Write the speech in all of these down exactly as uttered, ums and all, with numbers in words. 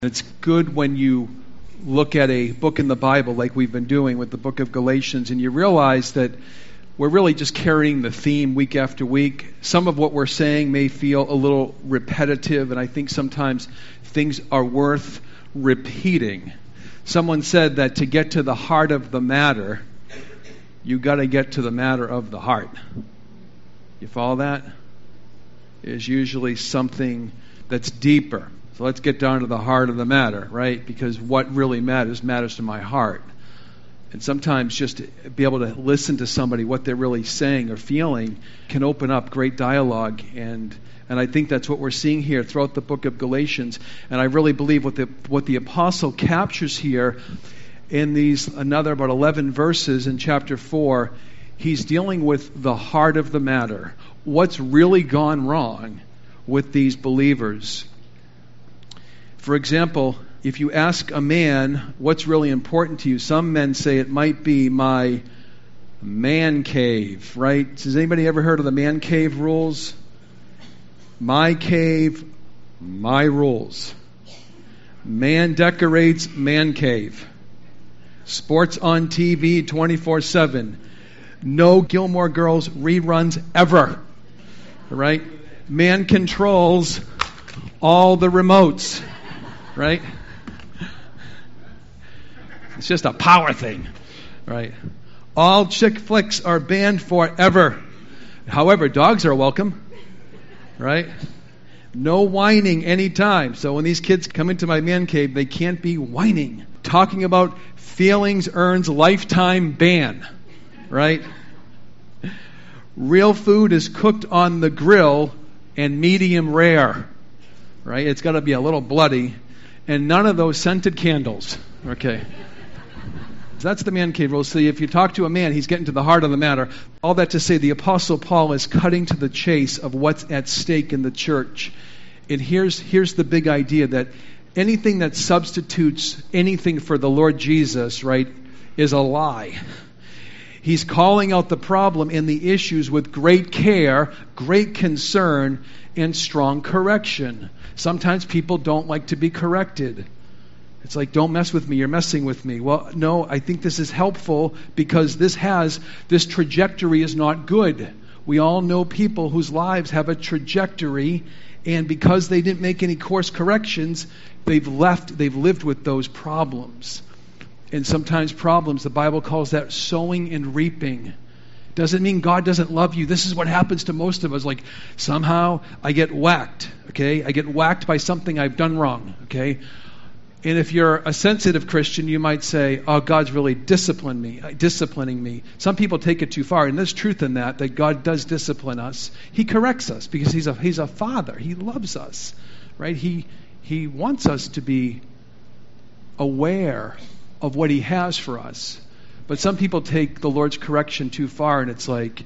It's good when you look at a book in the Bible like we've been doing with the book of Galatians, and you realize that we're really just carrying the theme week after week. Some of what we're saying may feel a little repetitive, and I think sometimes things are worth repeating. Someone said that to get to the heart of the matter, you got to get to the matter of the heart. You follow that? Is usually something that's deeper. So let's get down to the heart of the matter, right? Because what really matters matters to my heart. And sometimes just to be able to listen to somebody, what they're really saying or feeling, can open up great dialogue. And and I think that's what we're seeing here throughout the book of Galatians. And I really believe what the what the apostle captures here in these another about eleven verses in chapter four, he's dealing with the heart of the matter. What's really gone wrong with these believers? For example, if you ask a man what's really important to you, some men say it might be my man cave, right? Has anybody ever heard of the man cave rules? My cave, my rules. Man decorates man cave. Sports on T V twenty-four seven. No Gilmore Girls reruns ever. Right? Man controls all the remotes. Right? It's just a power thing. Right? All chick flicks are banned forever. However, dogs are welcome. Right? No whining anytime. So when these kids come into my man cave, they can't be whining. Talking about feelings earns lifetime ban. Right? Real food is cooked on the grill and medium rare. Right? It's got to be a little bloody. And none of those scented candles. Okay. So that's the man cave rule. So if you talk to a man, he's getting to the heart of the matter. All that to say, the Apostle Paul is cutting to the chase of what's at stake in the church. And here's, here's the big idea that anything that substitutes anything for the Lord Jesus, right, is a lie. He's calling out the problem and the issues with great care, great concern, and strong correction. Sometimes people don't like to be corrected. It's like, don't mess with me, you're messing with me. Well, no, I think this is helpful because this has, this trajectory is not good. We all know people whose lives have a trajectory, and because they didn't make any course corrections, they've left, they've lived with those problems. And sometimes problems, the Bible calls that sowing and reaping. Doesn't mean God doesn't love you. This is what happens to most of us. Like, somehow I get whacked, okay? I get whacked by something I've done wrong, okay? And if you're a sensitive Christian, you might say, oh, God's really disciplined me, disciplining me. Some people take it too far, and there's truth in that, that God does discipline us. He corrects us because he's a, he's a father. He loves us, right? He, he wants us to be aware of what he has for us. But some people take the Lord's correction too far, and it's like,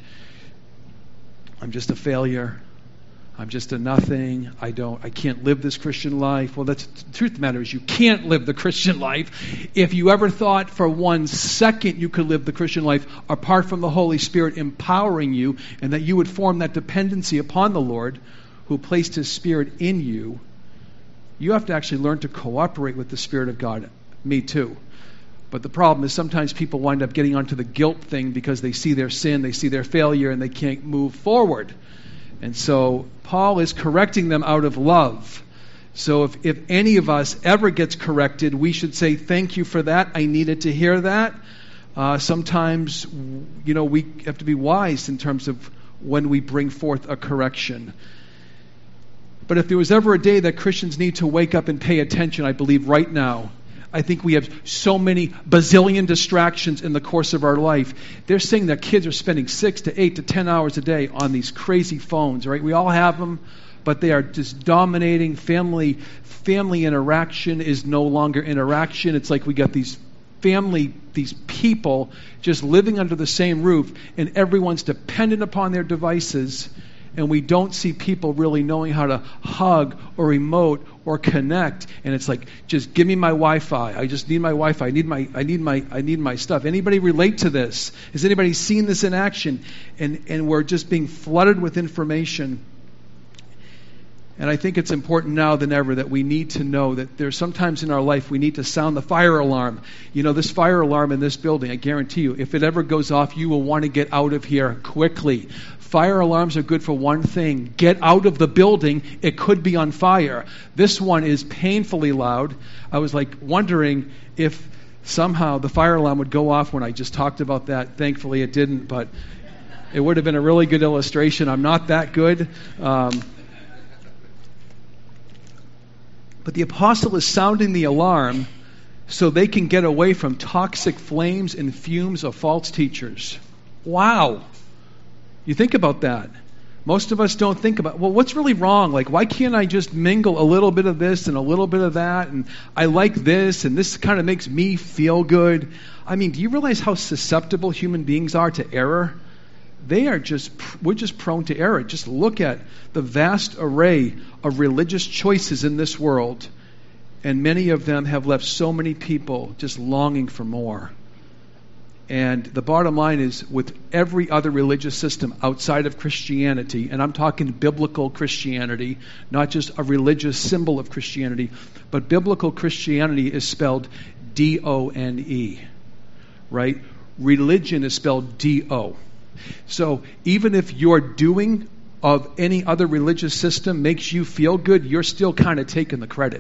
I'm just a failure. I'm just a nothing. I don't. I can't live this Christian life. Well, that's the truth of the matter is you can't live the Christian life. If you ever thought for one second you could live the Christian life apart from the Holy Spirit empowering you, and that you would form that dependency upon the Lord who placed his Spirit in you, you have to actually learn to cooperate with the Spirit of God. Me too. But the problem is sometimes people wind up getting onto the guilt thing because they see their sin, they see their failure, and they can't move forward. And so Paul is correcting them out of love. So if, if any of us ever gets corrected, we should say, thank you for that. I needed to hear that. Uh, sometimes, you know, we have to be wise in terms of when we bring forth a correction. But if there was ever a day that Christians need to wake up and pay attention, I believe right now. I think we have so many bazillion distractions in the course of our life. They're saying that kids are spending six to eight to ten hours a day on these crazy phones, right? We all have them, but they are just dominating. Family family interaction is no longer interaction. It's like we got these family, these people just living under the same roof, and everyone's dependent upon their devices. And we don't see people really knowing how to hug or emote or connect. And it's like, just give me my Wi-Fi. I just need my Wi-Fi. I need my, I need my, I need my stuff. Anybody relate to this? Has anybody seen this in action? And and we're just being flooded with information. And I think it's important now than ever that we need to know that there's sometimes in our life we need to sound the fire alarm. You know, this fire alarm in this building, I guarantee you, if it ever goes off, you will want to get out of here quickly. Fire alarms are good for one thing. Get out of the building. It could be on fire. This one is painfully loud. I was like wondering if somehow the fire alarm would go off when I just talked about that. Thankfully it didn't, but it would have been a really good illustration. I'm not that good. Um, But the apostle is sounding the alarm so they can get away from toxic flames and fumes of false teachers. Wow. You think about that. Most of us don't think about, well, what's really wrong? Like, why can't I just mingle a little bit of this and a little bit of that? And I like this, and this kind of makes me feel good. I mean, do you realize how susceptible human beings are to error? They are just, we're just prone to error. Just look at the vast array of religious choices in this world, and many of them have left so many people just longing for more. And the bottom line is, with every other religious system outside of Christianity, and I'm talking biblical Christianity, not just a religious symbol of Christianity, but biblical Christianity is spelled D O N E, right? Religion is spelled D O. So even if your doing of any other religious system makes you feel good, you're still kind of taking the credit.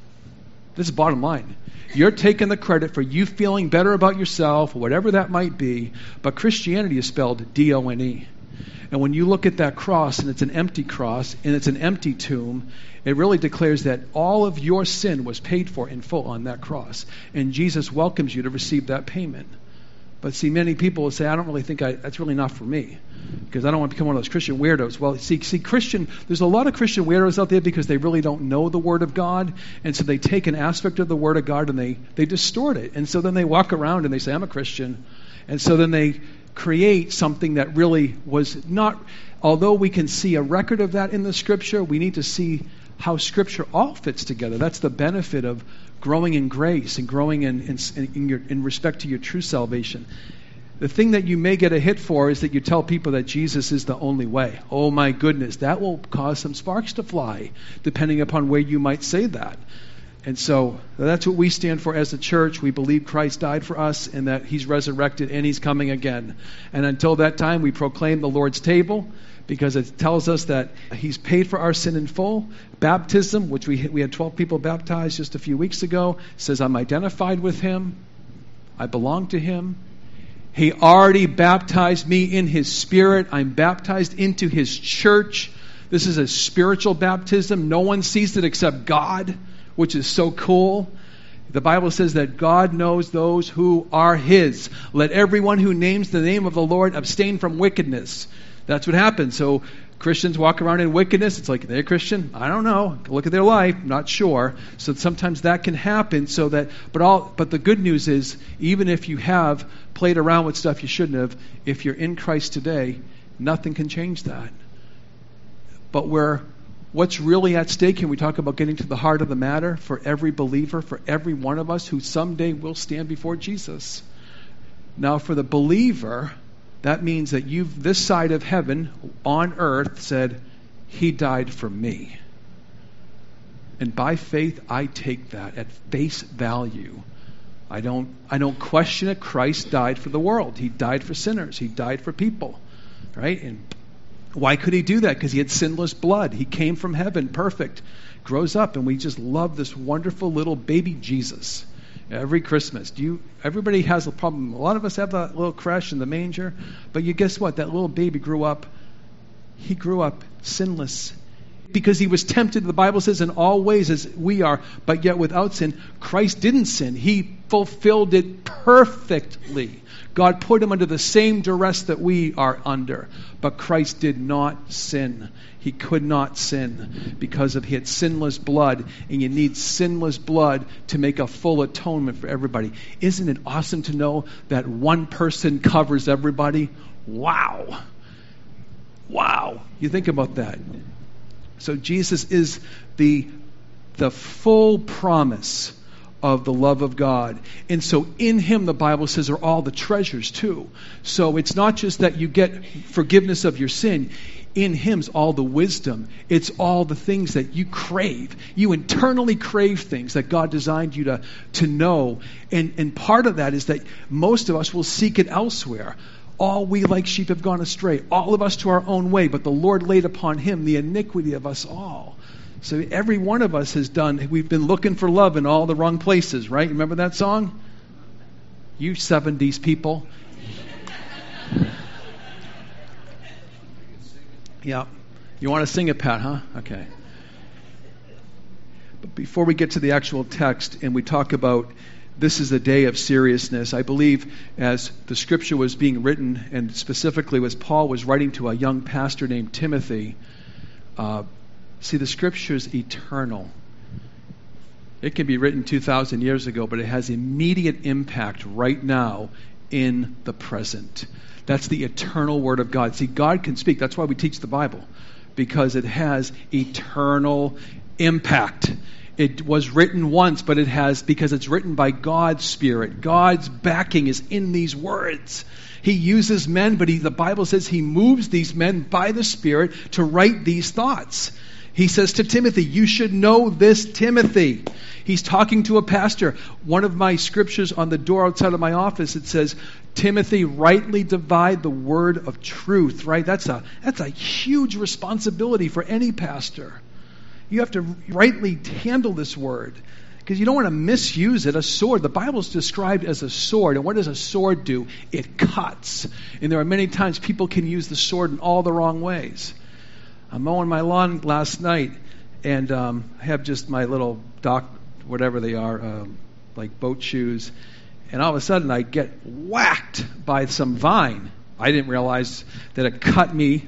This is bottom line. You're taking the credit for you feeling better about yourself, whatever that might be, but Christianity is spelled D O N E. And when you look at that cross, and it's an empty cross, and it's an empty tomb, it really declares that all of your sin was paid for in full on that cross. And Jesus welcomes you to receive that payment. But see, many people will say, I don't really think I, that's really not for me, because I don't want to become one of those Christian weirdos. Well, see, see, Christian, there's a lot of Christian weirdos out there because they really don't know the Word of God, and so they take an aspect of the Word of God and they, they distort it. And so then they walk around and they say, I'm a Christian. And so then they create something that really was not, although we can see a record of that in the Scripture, we need to see how Scripture all fits together. That's the benefit of growing in grace and growing in, in, in, your, in respect to your true salvation. The thing that you may get a hit for is that you tell people that Jesus is the only way. Oh my goodness, that will cause some sparks to fly, depending upon where you might say that. And so that's what we stand for as a church. We believe Christ died for us and that He's resurrected and He's coming again. And until that time, we proclaim the Lord's table, because it tells us that He's paid for our sin in full. Baptism, which we we had twelve people baptized just a few weeks ago, says I'm identified with Him. I belong to Him. He already baptized me in His Spirit. I'm baptized into His church. This is a spiritual baptism. No one sees it except God, which is so cool. The Bible says that God knows those who are His. Let everyone who names the name of the Lord abstain from wickedness. That's what happens. So Christians walk around in wickedness. It's like, they're Christian? I don't know. Look at their life. I'm not sure. So sometimes that can happen. So that, but all, but the good news is, even if you have played around with stuff you shouldn't have, if you're in Christ today, nothing can change that. But where, what's really at stake, and we talk about getting to the heart of the matter for every believer, for every one of us who someday will stand before Jesus. Now, for the believer, that means that you've, this side of heaven, on earth, said, He died for me. And by faith, I take that at face value. I don't, I don't question it. Christ died for the world. He died for sinners. He died for people. Right? And why could He do that? Because He had sinless blood. He came from heaven, perfect. Grows up, and we just love this wonderful little baby Jesus. Every Christmas. Do you? Everybody has a problem. A lot of us have that little creche in the manger. But you guess what? That little baby grew up. He grew up sinless. Because He was tempted, the Bible says, in all ways as we are, but yet without sin. Christ didn't sin. He fulfilled it perfectly. God put Him under the same duress that we are under. But Christ did not sin. He could not sin because of He had sinless blood, and you need sinless blood to make a full atonement for everybody. Isn't it awesome to know that one person covers everybody? Wow. Wow. You think about that. So Jesus is the, the full promise of the love of God. And so in him, the Bible says, are all the treasures too. So it's not just that you get forgiveness of your sin. In him's all the wisdom. It's all the things that you crave. You internally crave things that God designed you to, to know. And, and part of that is that most of us will seek it elsewhere. All we like sheep have gone astray. All of us to our own way. But the Lord laid upon him the iniquity of us all. So every one of us has done, we've been looking for love in all the wrong places, right? Remember that song? You seventies people. Yeah. You want to sing it, Pat, huh? Okay. But before we get to the actual text and we talk about this is a day of seriousness, I believe as the scripture was being written, and specifically as Paul was writing to a young pastor named Timothy, uh, see, the scripture is eternal. It can be written two thousand years ago, but it has immediate impact right now in the present. That's the eternal word of God. See, God can speak. That's why we teach the Bible, because it has eternal impact. It was written once, but it has, because it's written by God's Spirit. God's backing is in these words. He uses men, but he, the Bible says he moves these men by the Spirit to write these thoughts. He says to Timothy, you should know this, Timothy. He's talking to a pastor. One of my scriptures on the door outside of my office, it says, Timothy, rightly divide the word of truth, right? That's a, that's a huge responsibility for any pastor. You have to rightly handle this word, because you don't want to misuse it. A sword, the Bible is described as a sword. And what does a sword do? It cuts. And there are many times people can use the sword in all the wrong ways. I'm mowing my lawn last night, and um, I have just my little dock, whatever they are, um, like boat shoes. And all of a sudden, I get whacked by some vine. I didn't realize that it cut me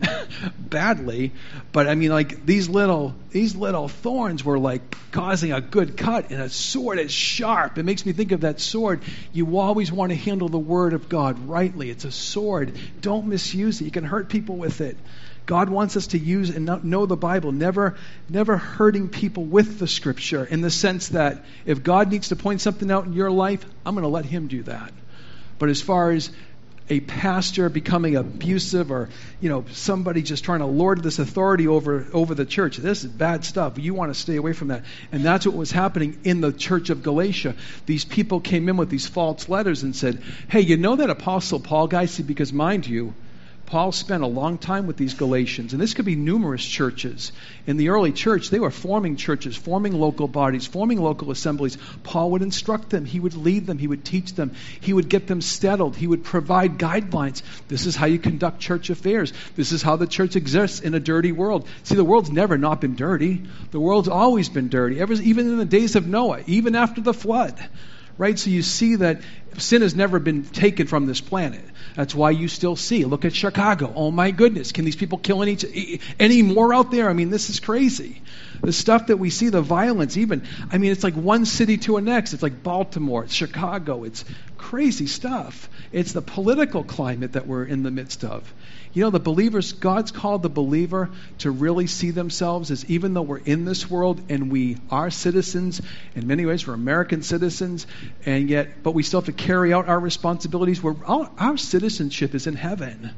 badly, but I mean, like these little these little thorns were like causing a good cut. And a sword is sharp. It makes me think of that sword. You always want to handle the word of God rightly. It's a sword. Don't misuse it. You can hurt people with it. God wants us to use and know the Bible, never, never hurting people with the Scripture, in the sense that if God needs to point something out in your life, I'm going to let him do that. But as far as a pastor becoming abusive, or you know somebody just trying to lord this authority over over the church, this is bad stuff. You want to stay away from that. And that's what was happening in the church of Galatia. These people came in with these false letters and said, hey, you know that Apostle Paul guy? See, because mind you, Paul spent a long time with these Galatians, and this could be numerous churches. In the early church, they were forming churches, forming local bodies, forming local assemblies. Paul would instruct them. He would lead them. He would teach them. He would get them settled. He would provide guidelines. This is how you conduct church affairs. This is how the church exists in a dirty world. See, the world's never not been dirty. The world's always been dirty, ever, even in the days of Noah, even after the flood. Right? So you see that sin has never been taken from this planet. That's why you still see. Look at Chicago. Oh my goodness. Can these people kill any, any more out there? I mean, this is crazy. The stuff that we see, the violence, even, I mean, it's like one city to the next. It's like Baltimore, it's Chicago. It's crazy stuff. It's the political climate that we're in the midst of. You know, the believers, God's called the believer to really see themselves as, even though we're in this world and we are citizens, in many ways we're American citizens, and yet, but we still have to carry out our responsibilities. We're, our, our citizenship is in heaven.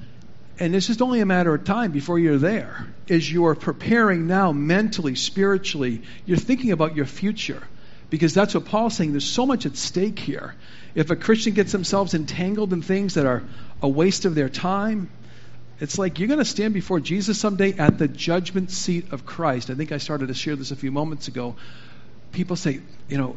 And it's just only a matter of time before you're there. As you're preparing now mentally, spiritually, you're thinking about your future. Because that's what Paul's saying. There's so much at stake here. If a Christian gets themselves entangled in things that are a waste of their time, it's like you're going to stand before Jesus someday at the judgment seat of Christ. I think I started to share this a few moments ago. People say, you know,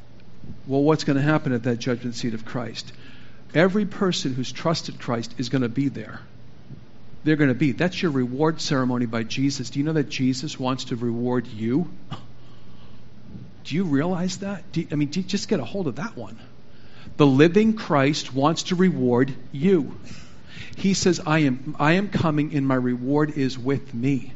well, what's going to happen at that judgment seat of Christ? Every person who's trusted Christ is going to be there. They're going to be. That's your reward ceremony by Jesus. Do you know that Jesus wants to reward you? Do you realize that? Do you, I mean, do you just get a hold of that one? The living Christ wants to reward you. He says, I am, I am coming and my reward is with me.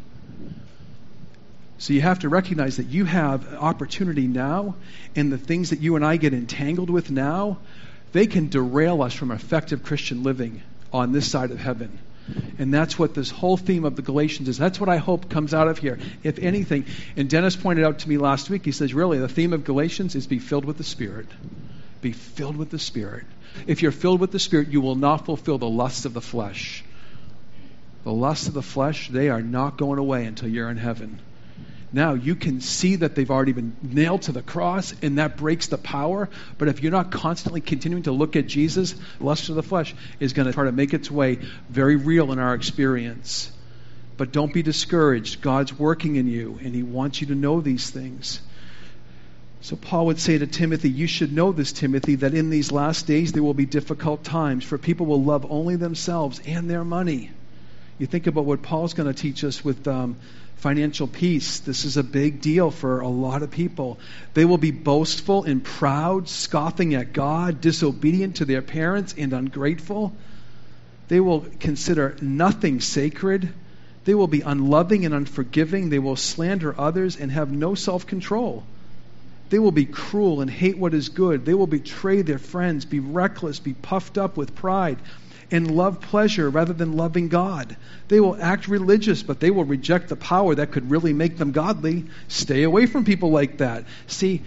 So you have to recognize that you have opportunity now, and the things that you and I get entangled with now, they can derail us from effective Christian living on this side of heaven. And that's what this whole theme of the Galatians is. That's what I hope comes out of here, if anything. And Dennis pointed out to me last week, he says, really, the theme of Galatians is be filled with the Spirit. Be filled with the Spirit. If you're filled with the Spirit, you will not fulfill the lusts of the flesh. The lusts of the flesh, they are not going away until you're in heaven. Now, you can see that they've already been nailed to the cross, and that breaks the power. But if you're not constantly continuing to look at Jesus, lust of the flesh is going to try to make its way very real in our experience. But don't be discouraged. God's working in you, and He wants you to know these things. So Paul would say to Timothy, you should know this, Timothy, that in these last days there will be difficult times, for people will love only themselves and their money. You think about what Paul's going to teach us with um, financial peace. This is a big deal for a lot of people. They will be boastful and proud, scoffing at God, disobedient to their parents, and ungrateful. They will consider nothing sacred. They will be unloving and unforgiving. They will slander others and have no self-control. They will be cruel and hate what is good. They will betray their friends, be reckless, be puffed up with pride, and love pleasure rather than loving God. They will act religious, but they will reject the power that could really make them godly. Stay away from people like that. See,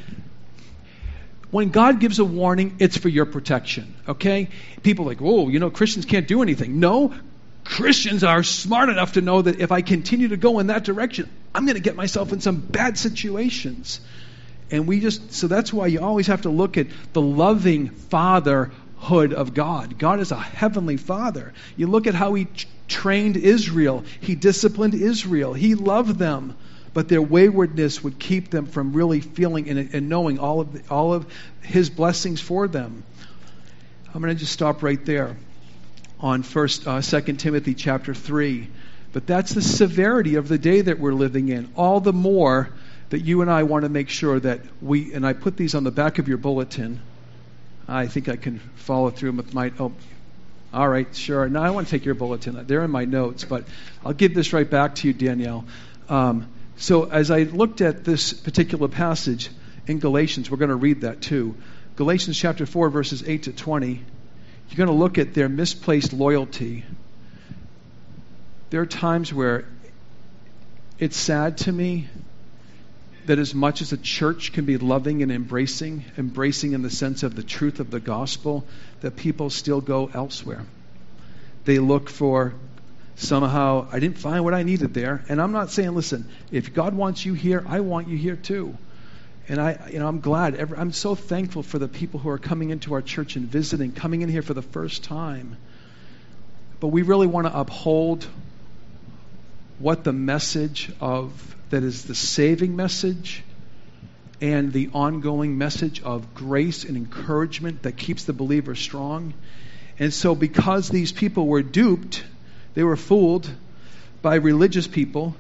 when God gives a warning, it's for your protection, okay? People are like, whoa, you know, Christians can't do anything. No, Christians are smart enough to know that if I continue to go in that direction, I'm going to get myself in some bad situations. And we just, so that's why you always have to look at the loving fatherhood of God. God is a heavenly father. You look at how He t- trained Israel. He disciplined Israel. He loved them. But their waywardness would keep them from really feeling and, and knowing all of, the, all of His blessings for them. I'm going to just stop right there on first, uh, Second Timothy chapter three. But that's the severity of the day that we're living in. All the more that you and I want to make sure that we, and I put these on the back of your bulletin. I think I can follow through with my, oh, all right, sure. No, I want to take your bulletin. They're in my notes, but I'll give this right back to you, Danielle. Um, so as I looked at this particular passage in Galatians, we're going to read that too. Galatians chapter four, verses eight to twenty. You're going to look at their misplaced loyalty. There are times where it's sad to me that as much as a church can be loving and embracing, embracing in the sense of the truth of the gospel, that people still go elsewhere. They look for somehow, I didn't find what I needed there. And I'm not saying, listen, if God wants you here, I want you here too. And I, you know, I'm glad. Every, I'm so thankful for the people who are coming into our church and visiting, coming in here for the first time. But we really want to uphold what the message of that is the saving message and the ongoing message of grace and encouragement that keeps the believer strong. And so because these people were duped, they were fooled by religious people,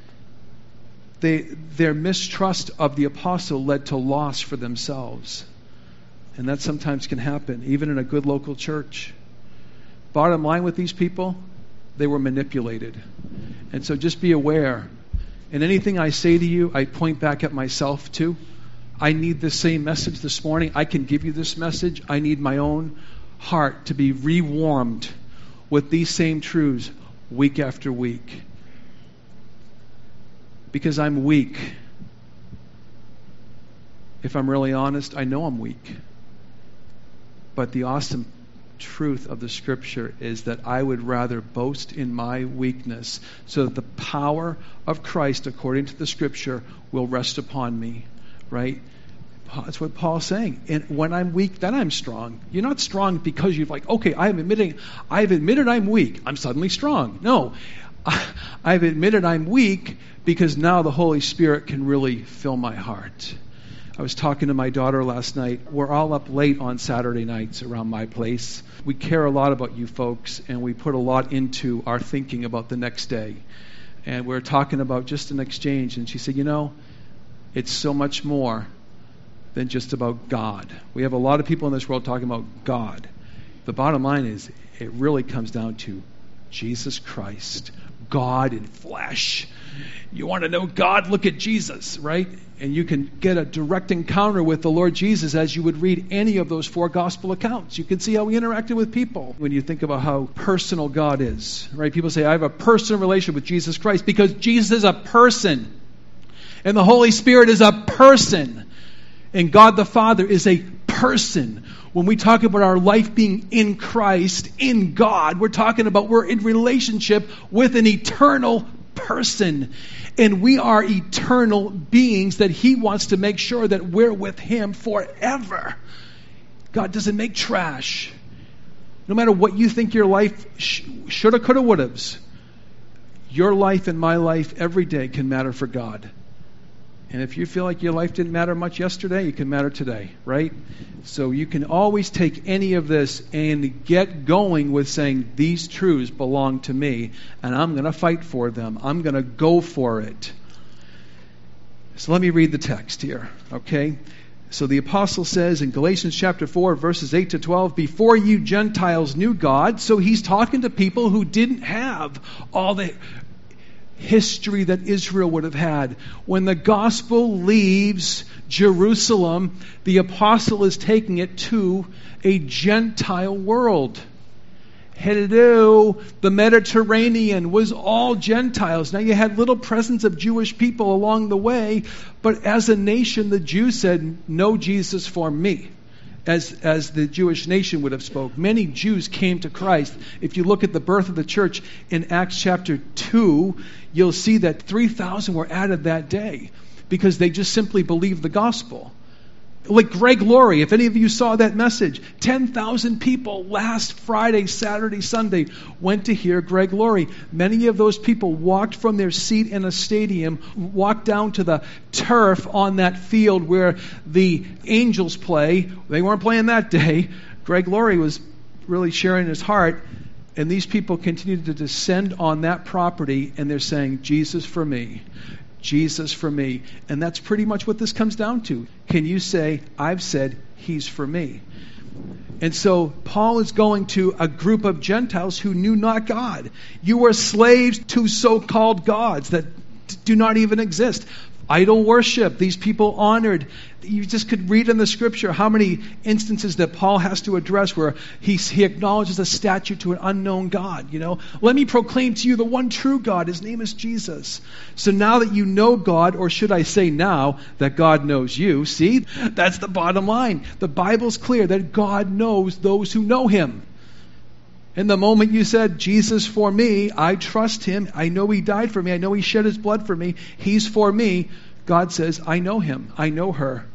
they, their mistrust of the apostle led to loss for themselves. And that sometimes can happen, even in a good local church. Bottom line with these people, they were manipulated. And so just be aware. And anything I say to you, I point back at myself too. I need the same message this morning. I can give you this message. I need my own heart to be rewarmed with these same truths week after week. Because I'm weak. If I'm really honest, I know I'm weak. But the awesome truth of the Scripture is that I would rather boast in my weakness so that the power of Christ, according to the Scripture, will rest upon me. Right? That's what Paul's saying. And when I'm weak, then I'm strong. You're not strong because you're like, okay, I'm admitting, I've admitted I'm weak. I'm suddenly strong. No. I've admitted I'm weak because now the Holy Spirit can really fill my heart. I was talking to my daughter last night. We're all up late on Saturday nights around my place. We care a lot about you folks, and we put a lot into our thinking about the next day. And we're talking about just an exchange. And she said, you know, it's so much more than just about God. We have a lot of people in this world talking about God. The bottom line is, it really comes down to Jesus Christ God in flesh. You want to know God? Look at Jesus, right? And you can get a direct encounter with the Lord Jesus as you would read any of those four gospel accounts. You can see how he interacted with people when you think about how personal God is, right? People say, I have a personal relationship with Jesus Christ because Jesus is a person. And the Holy Spirit is a person. And God the Father is a person. When we talk about our life being in Christ, in God, we're talking about we're in relationship with an eternal person. And we are eternal beings that he wants to make sure that we're with him forever. God doesn't make trash. No matter what you think your life sh- shoulda, coulda, woulda's, your life and my life every day can matter for God. And if you feel like your life didn't matter much yesterday, it can matter today, right? So you can always take any of this and get going with saying, these truths belong to me, and I'm going to fight for them. I'm going to go for it. So let me read the text here, okay? So the apostle says in Galatians chapter four, verses eight to twelve, before you Gentiles knew God. So he's talking to people who didn't have all the history that Israel would have had. When the gospel leaves Jerusalem, the apostle is taking it to a Gentile world. Hello, the Mediterranean was all Gentiles. Now you had little presence of Jewish people along the way, but as a nation, the Jews said, no Jesus for me. As, as the Jewish nation would have spoke. Many Jews came to Christ. If you look at the birth of the church in Acts chapter two, you'll see that three thousand were added that day because they just simply believed the gospel. Like Greg Laurie, if any of you saw that message, ten thousand people last Friday, Saturday, Sunday went to hear Greg Laurie. Many of those people walked from their seat in a stadium, walked down to the turf on that field where the Angels play. They weren't playing that day. Greg Laurie was really sharing his heart, and these people continued to descend on that property, and they're saying, Jesus for me. Jesus for me. And that's pretty much what this comes down to. Can you say, I've said he's for me? And so Paul is going to a group of Gentiles who knew not God. You were slaves to so-called gods that do not even exist. Idol worship, these people honored. You just could read in the scripture how many instances that Paul has to address where he, he acknowledges a statue to an unknown God. You know, let me proclaim to you the one true God. His name is Jesus. So now that you know God, or should I say now that God knows you, see, that's the bottom line. The Bible's clear that God knows those who know him. And the moment you said, Jesus for me, I trust him, I know he died for me, I know he shed his blood for me, he's for me, God says, I know him, I know her.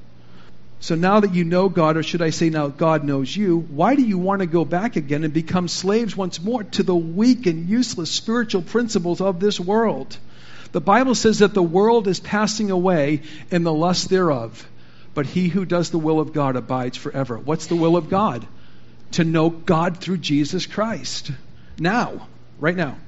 So now that you know God, or should I say now God knows you, why do you want to go back again and become slaves once more to the weak and useless spiritual principles of this world? The Bible says that the world is passing away and the lust thereof, but he who does the will of God abides forever. What's the will of God? To know God through Jesus Christ. Now, right now.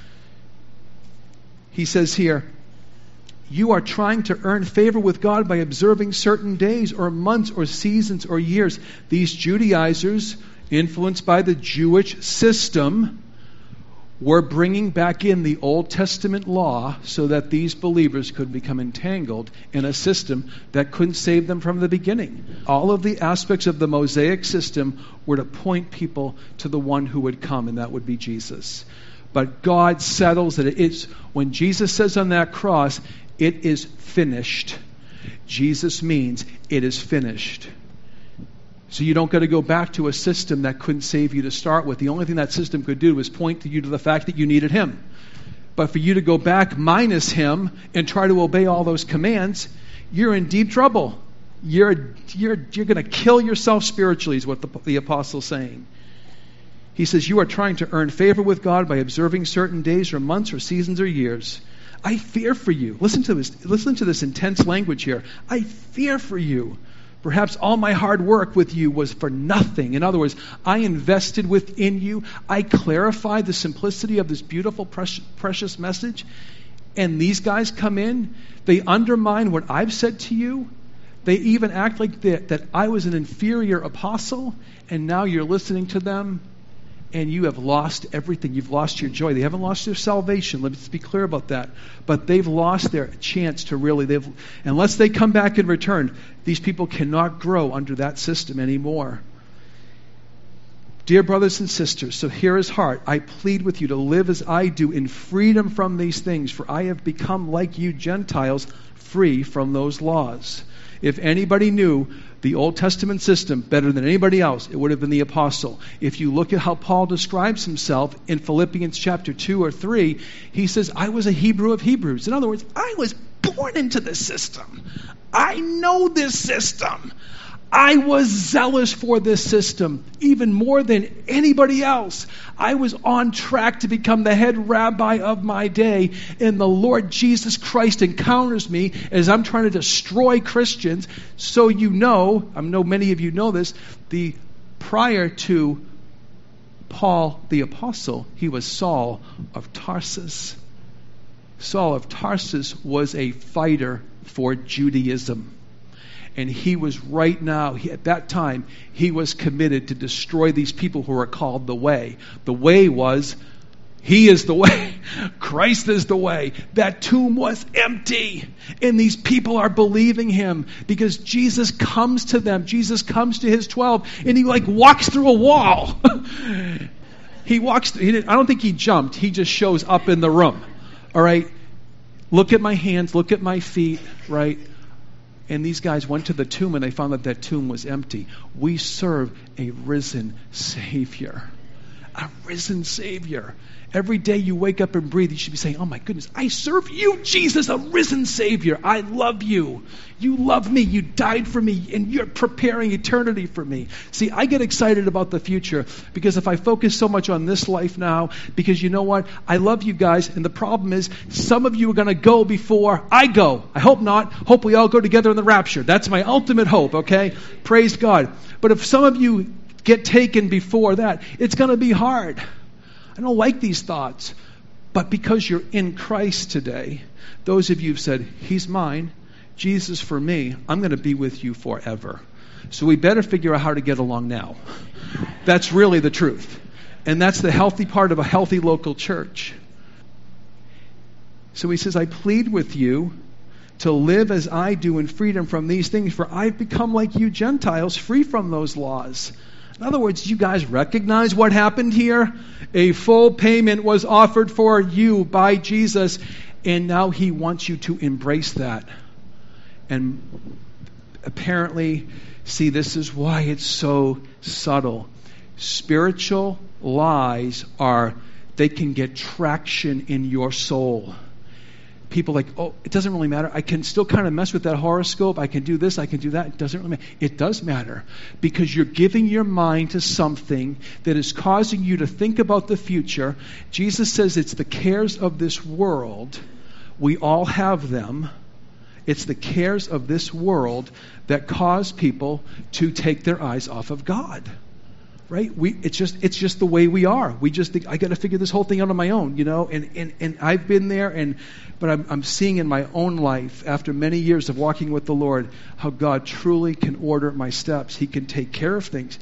He says here, you are trying to earn favor with God by observing certain days or months or seasons or years. These Judaizers, influenced by the Jewish system, were bringing back in the Old Testament law so that these believers could become entangled in a system that couldn't save them from the beginning. All of the aspects of the Mosaic system were to point people to the one who would come, and that would be Jesus. But God settles that it is, when Jesus says on that cross, it is finished. Jesus means it is finished. So you don't got to go back to a system that couldn't save you to start with. The only thing that system could do was point to you to the fact that you needed him. But for you to go back minus him and try to obey all those commands, you're in deep trouble. You're you're you're going to kill yourself spiritually, is what the, the apostle's saying. He says, you are trying to earn favor with God by observing certain days or months or seasons or years. I fear for you. Listen to this. Listen to this intense language here. I fear for you. Perhaps all my hard work with you was for nothing. In other words, I invested within you. I clarified the simplicity of this beautiful, precious, precious message. And these guys come in. They undermine what I've said to you. They even act like that, that I was an inferior apostle. And now you're listening to them. and you have lost everything. You've lost your joy. They haven't lost their salvation. Let's be clear about that. But they've lost their chance to really, they've, unless they come back and return, these people cannot grow under that system anymore. Dear brothers and sisters, so hear his heart. I plead with you to live as I do in freedom from these things, for I have become like you Gentiles, free from those laws. If anybody knew the Old Testament system better than anybody else, it would have been the apostle. If you look at how Paul describes himself in Philippians chapter two or three, he says, I was a Hebrew of Hebrews. In other words, I was born into this system. I know this system. I was zealous for this system even more than anybody else. I was on track to become the head rabbi of my day, and the Lord Jesus Christ encounters me as I'm trying to destroy Christians. So you know, I know many of you know this, the prior to Paul the apostle, he was Saul of Tarsus. Saul of Tarsus was a fighter for Judaism. And he was right now, he, at that time, he was committed to destroy these people who are called the Way. The Way was, he is the way. Christ is the way. That tomb was empty. And these people are believing him because Jesus comes to them. Jesus comes to his twelve and he like walks through a wall. He walks, he didn't, I don't think he jumped. He just shows up in the room. All right. Look at my hands. Look at my feet. Right. And these guys went to the tomb and they found that that tomb was empty. We serve a risen Savior. A risen Savior. Every day you wake up and breathe, you should be saying, oh my goodness, I serve you, Jesus, a risen Savior. I love you. You love me. You died for me, and you're preparing eternity for me. See, I get excited about the future because if I focus so much on this life now, because you know what? I love you guys, and the problem is some of you are going to go before I go. I hope not. Hope we all go together in the rapture. That's my ultimate hope, okay? Praise God. But if some of you get taken before that, it's going to be hard. I don't like these thoughts. But because you're in Christ today, those of you who've said, he's mine, Jesus for me, I'm going to be with you forever. So we better figure out how to get along now. That's really the truth. And that's the healthy part of a healthy local church. So he says, I plead with you to live as I do in freedom from these things, for I've become like you Gentiles, free from those laws. In other words, you guys recognize what happened here? A full payment was offered for you by Jesus, and now he wants you to embrace that. And apparently, see, this is why it's so subtle. Spiritual lies are, they can get traction in your soul. People like, oh, it doesn't really matter. I can still kind of mess with that horoscope. I can do this, I can do that. It doesn't really matter. It does matter because you're giving your mind to something that is causing you to think about the future. Jesus says it's the cares of this world. We all have them. It's the cares of this world that cause people to take their eyes off of God. Right? We it's just it's just the way we are. We just think I got to figure this whole thing out on my own, you know. And and, and I've been there, and but I'm I'm seeing in my own life after many years of walking with the Lord how God truly can order my steps. He can take care of things.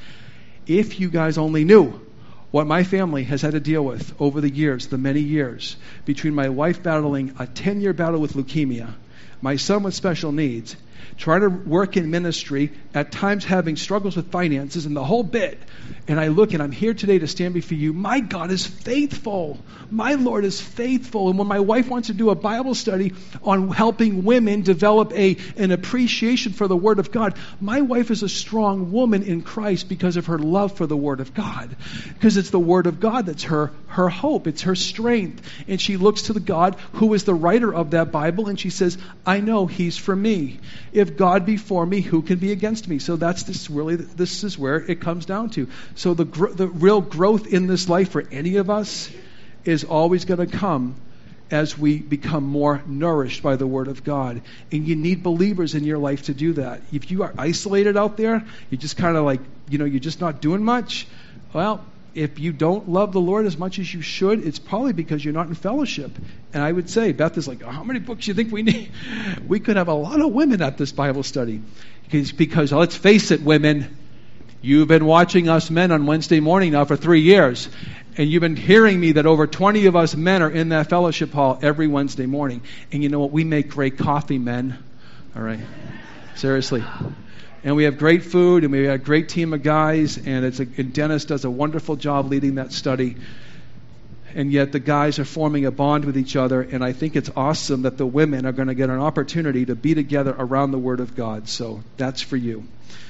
If you guys only knew what my family has had to deal with over the years, the many years between my wife battling a ten-year battle with leukemia, my son with special needs, trying to work in ministry, at times having struggles with finances and the whole bit. And I look and I'm here today to stand before you. My God is faithful. My Lord is faithful. And when my wife wants to do a Bible study on helping women develop a an appreciation for the Word of God, my wife is a strong woman in Christ because of her love for the Word of God. Because it's the Word of God that's her, her hope. It's her strength. And she looks to the God who is the writer of that Bible and she says, I know He's for me. If God be for me, who can be against me? So that's this really, this is where it comes down to. So the gr- the real growth in this life for any of us is always going to come as we become more nourished by the Word of God. And you need believers in your life to do that. If you are isolated out there, you're just kind of like, you know, you're just not doing much. Well, if you don't love the Lord as much as you should, it's probably because you're not in fellowship. And I would say, Beth is like, oh, how many books do you think we need? We could have a lot of women at this Bible study. Because, because let's face it, women, You've been watching us men on Wednesday morning now for three years. And you've been hearing me that over twenty of us men are in that fellowship hall every Wednesday morning. And you know what? We make great coffee, men. All right. Seriously. And we have great food, and we have a great team of guys, and, it's a, and Dennis does a wonderful job leading that study. And yet the guys are forming a bond with each other, and I think it's awesome that the women are going to get an opportunity to be together around the Word of God. So that's for you.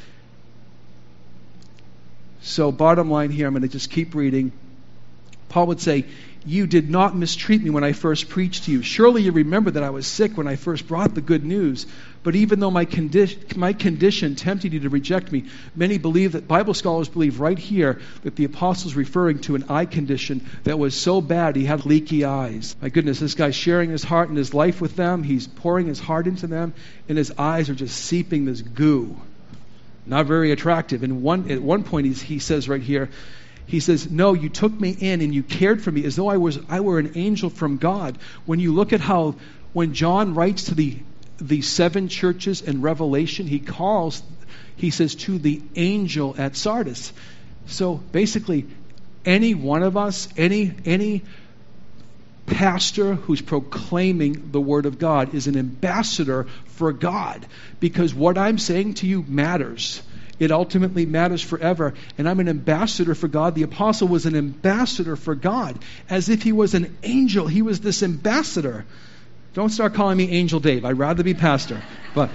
So bottom line here, I'm going to just keep reading. Paul would say, you did not mistreat me when I first preached to you. Surely you remember that I was sick when I first brought the good news. But even though my, condi- my condition tempted you to reject me, many believe that, Bible scholars believe right here, that the apostle's referring to an eye condition that was so bad he had leaky eyes. My goodness, this guy's sharing his heart and his life with them. He's pouring his heart into them, and his eyes are just seeping this goo. Not very attractive. And one, at one point he's, he says right here, he says, no, you took me in and you cared for me as though I was I were an angel from God. When you look at how, when John writes to the, the seven churches in Revelation, he calls, he says, to the angel at Sardis. So basically, any one of us, any any pastor who's proclaiming the Word of God is an ambassador for God. Because what I'm saying to you matters. It ultimately matters forever. And I'm an ambassador for God. The apostle was an ambassador for God. As if he was an angel. He was this ambassador. Don't start calling me Angel Dave. I'd rather be pastor. But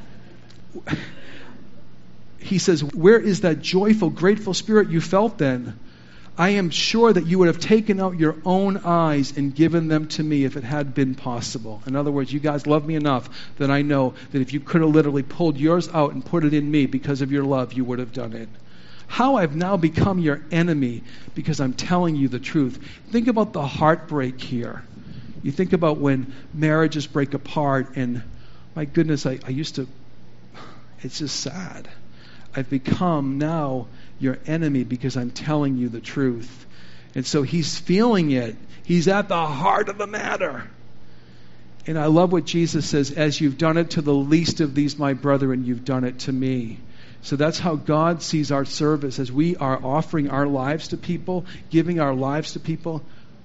he says, where is that joyful, grateful spirit you felt then? I am sure that you would have taken out your own eyes and given them to me if it had been possible. In other words, you guys love me enough that I know that if you could have literally pulled yours out and put it in me because of your love, you would have done it. How I've now become your enemy because I'm telling you the truth. Think about the heartbreak here. You think about when marriages break apart, and my goodness, I, I used to, it's just sad. I've become now your enemy because I'm telling you the truth. And so he's feeling it. He's at the heart of the matter. And I love what Jesus says, as you've done it to the least of these, my brethren, you've done it to me. So that's how God sees our service, as we are offering our lives to people, giving our lives to people.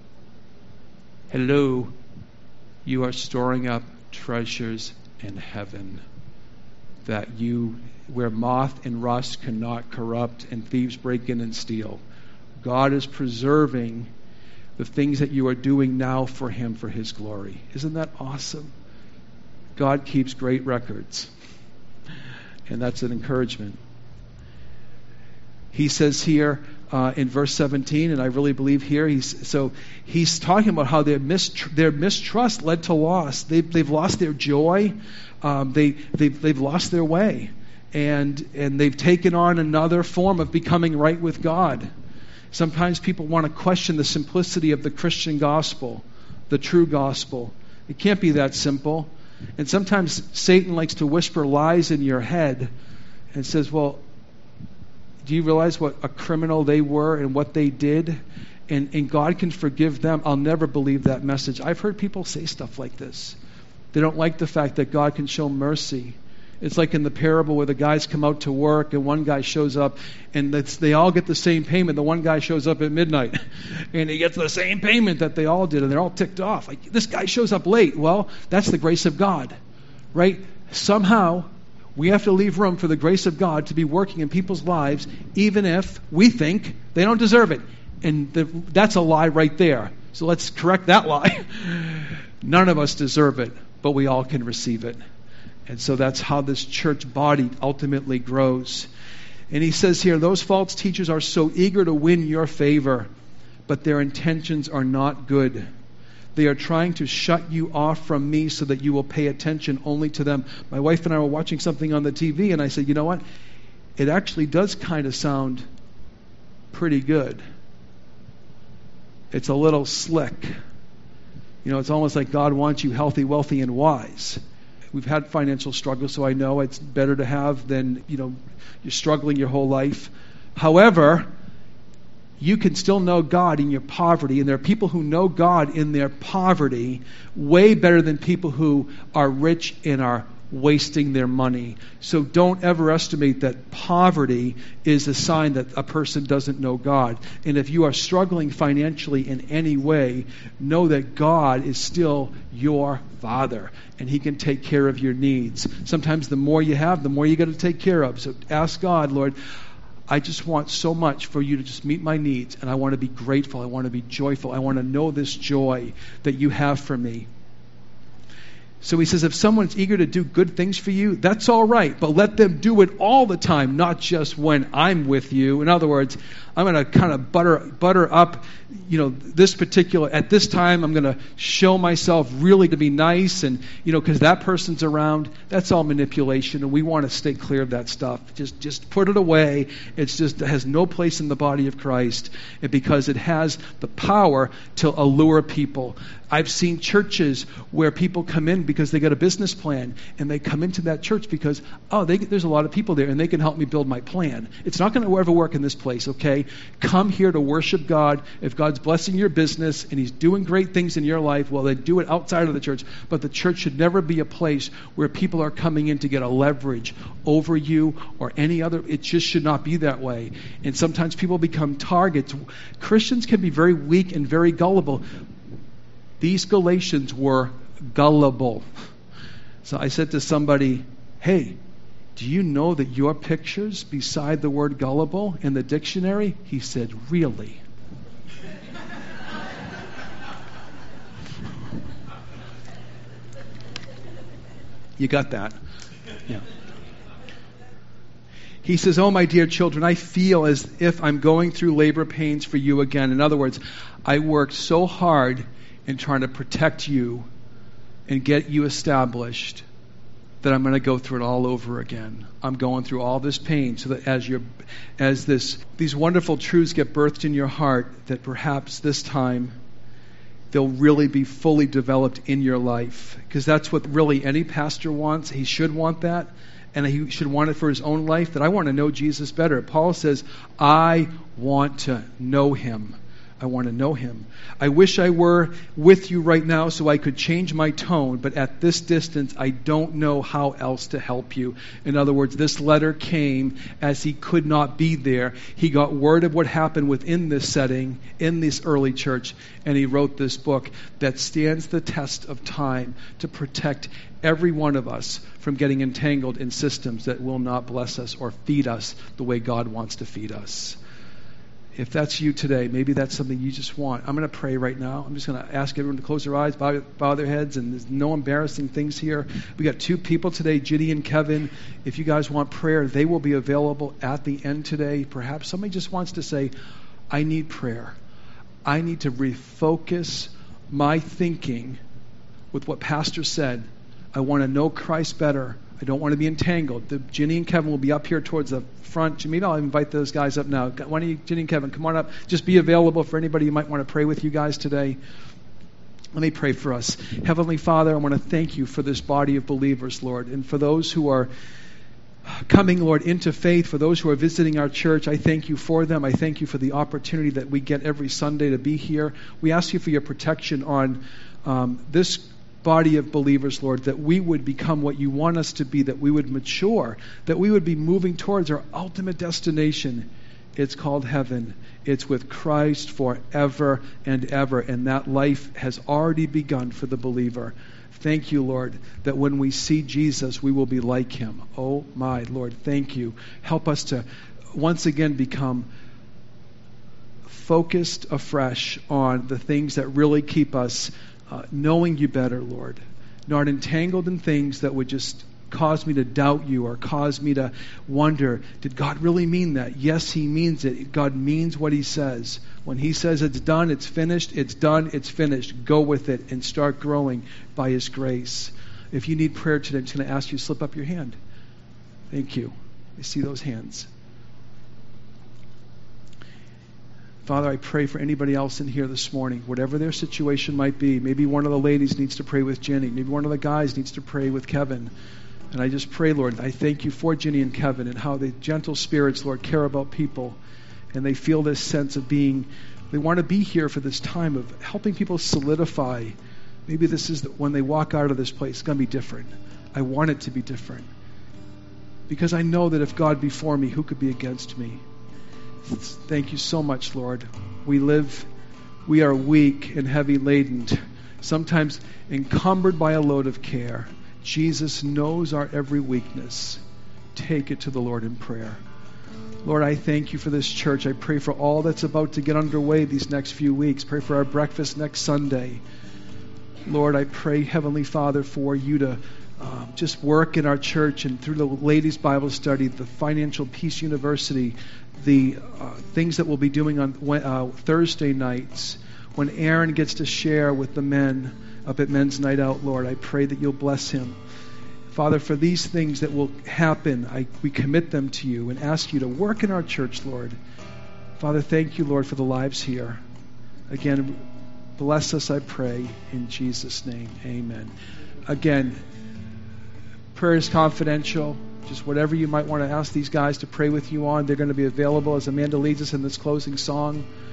Hello, you are storing up treasures in heaven that you, where moth and rust cannot corrupt and thieves break in and steal. God is preserving the things that you are doing now for Him, for His glory. Isn't that awesome? God keeps great records. And that's an encouragement. He says here uh, in verse seventeen, and I really believe here, he's, so he's talking about how their, mistr- their mistrust led to loss. They've, they've lost their joy. Um, they, they've, they've lost their way. And, and they've taken on another form of becoming right with God. Sometimes people want to question the simplicity of the Christian gospel, the true gospel. It can't be that simple. And sometimes Satan likes to whisper lies in your head and says, well, do you realize what a criminal they were and what they did? And, and God can forgive them. I'll never believe that message. I've heard people say stuff like this. They don't like the fact that God can show mercy. It's like in the parable where the guys come out to work and one guy shows up and it's, they all get the same payment. The one guy shows up at midnight and he gets the same payment that they all did, and they're all ticked off. Like, this guy shows up late. Well, that's the grace of God, right? Somehow we have to leave room for the grace of God to be working in people's lives, even if we think they don't deserve it. And the, that's a lie right there. So let's correct that lie. None of us deserve it, but we all can receive it. And so that's how this church body ultimately grows. And he says here, those false teachers are so eager to win your favor, but their intentions are not good. They are trying to shut you off from me so that you will pay attention only to them. My wife and I were watching something on the T V, and I said, you know what? It actually does kind of sound pretty good. It's a little slick. You know, it's almost like God wants you healthy, wealthy, and wise. We've had financial struggles, so I know it's better to have than, you know, you're struggling your whole life. However, you can still know God in your poverty, and there are people who know God in their poverty way better than people who are rich and are wasting their money. So don't ever estimate that poverty is a sign that a person doesn't know God. And if you are struggling financially in any way, know that God is still your Father, and He can take care of your needs. Sometimes the more you have, the more you got to take care of. So ask God, Lord, I just want so much for you to just meet my needs, and I want to be grateful. I want to be joyful. I want to know this joy that you have for me. So he says, if someone's eager to do good things for you, that's all right, but let them do it all the time, not just when I'm with you. In other words, I'm going to kind of butter butter up, you know, this particular, at this time, I'm going to show myself really to be nice, and, you know, because that person's around. That's all manipulation, and we want to stay clear of that stuff. Just just put it away. It's just, it has no place in the body of Christ, and because it has the power to allure people. I've seen churches where people come in because they got a business plan, and they come into that church because, oh, they, there's a lot of people there, and they can help me build my plan. It's not going to ever work in this place, okay? Come here to worship God. If God's blessing your business and He's doing great things in your life, well, then do it outside of the church. But the church should never be a place where people are coming in to get a leverage over you or any other. It just should not be that way. And sometimes people become targets. Christians can be very weak and very gullible. These Galatians were gullible. So I said to somebody, hey, do you know that your picture's beside the word gullible in the dictionary? He said, really? You got that? Yeah. He says, oh, my dear children, I feel as if I'm going through labor pains for you again. In other words, I worked so hard in trying to protect you and get you established that I'm going to go through it all over again. I'm going through all this pain so that as you're, as this, these wonderful truths get birthed in your heart, that perhaps this time they'll really be fully developed in your life. Because that's what really any pastor wants. He should want that. And he should want it for his own life, that I want to know Jesus better. Paul says, I want to know Him. I want to know Him. I wish I were with you right now so I could change my tone, but at this distance, I don't know how else to help you. In other words, this letter came as he could not be there. He got word of what happened within this setting, in this early church, and he wrote this book that stands the test of time to protect every one of us from getting entangled in systems that will not bless us or feed us the way God wants to feed us. If that's you today, maybe that's something you just want. I'm going to pray right now. I'm just going to ask everyone to close their eyes, bow, bow their heads, and there's no embarrassing things here. We got two people today, Ginny and Kevin. If you guys want prayer, they will be available at the end today. Perhaps somebody just wants to say, I need prayer. I need to refocus my thinking with what Pastor said. I want to know Christ better. I don't want to be entangled. The, Ginny and Kevin will be up here towards the front. Jamita, I'll invite those guys up now. Why don't you, Ginny and Kevin, come on up. Just be available for anybody who might want to pray with you guys today. Let me pray for us. Heavenly Father, I want to thank you for this body of believers, Lord, and for those who are coming, Lord, into faith, for those who are visiting our church. I thank you for them. I thank you for the opportunity that we get every Sunday to be here. We ask you for your protection on um, this body of believers, Lord, that we would become what you want us to be, that we would mature, that we would be moving towards our ultimate destination. It's called heaven. It's with Christ forever and ever, and that life has already begun for the believer. Thank you, Lord, that when we see Jesus, we will be like Him. Oh my Lord, thank you. Help us to once again become focused afresh on the things that really keep us Uh, knowing you better, Lord, not entangled in things that would just cause me to doubt you or cause me to wonder, did God really mean that? Yes, He means it. God means what He says. When He says it's done, it's finished, it's done, it's finished. Go with it and start growing by His grace. If you need prayer today, I'm just going to ask you to slip up your hand. Thank you. I see those hands. Father, I pray for anybody else in here this morning, whatever their situation might be. Maybe one of the ladies needs to pray with Jenny. Maybe one of the guys needs to pray with Kevin. And I just pray, Lord, I thank you for Jenny and Kevin and how the gentle spirits, Lord, care about people. And they feel this sense of being, they want to be here for this time of helping people solidify. Maybe this is the, when they walk out of this place, it's going to be different. I want it to be different. Because I know that if God be for me, who could be against me? Thank you so much, Lord. We live, we are weak and heavy laden, sometimes encumbered by a load of care. Jesus knows our every weakness. Take it to the Lord in prayer. Lord, I thank you for this church. I pray for all that's about to get underway these next few weeks. Pray for our breakfast next Sunday. Lord, I pray, Heavenly Father, for you to um, just work in our church and through the ladies' Bible study, the Financial Peace University, the uh, things that we'll be doing on uh, Thursday nights, when Aaron gets to share with the men up at Men's Night Out, Lord, I pray that you'll bless him. Father, for these things that will happen, I, we commit them to you and ask you to work in our church, Lord. Father, thank you, Lord, for the lives here. Again, bless us, I pray, in Jesus' name. Amen. Again, prayer is confidential. Just whatever you might want to ask these guys to pray with you on, they're going to be available as Amanda leads us in this closing song.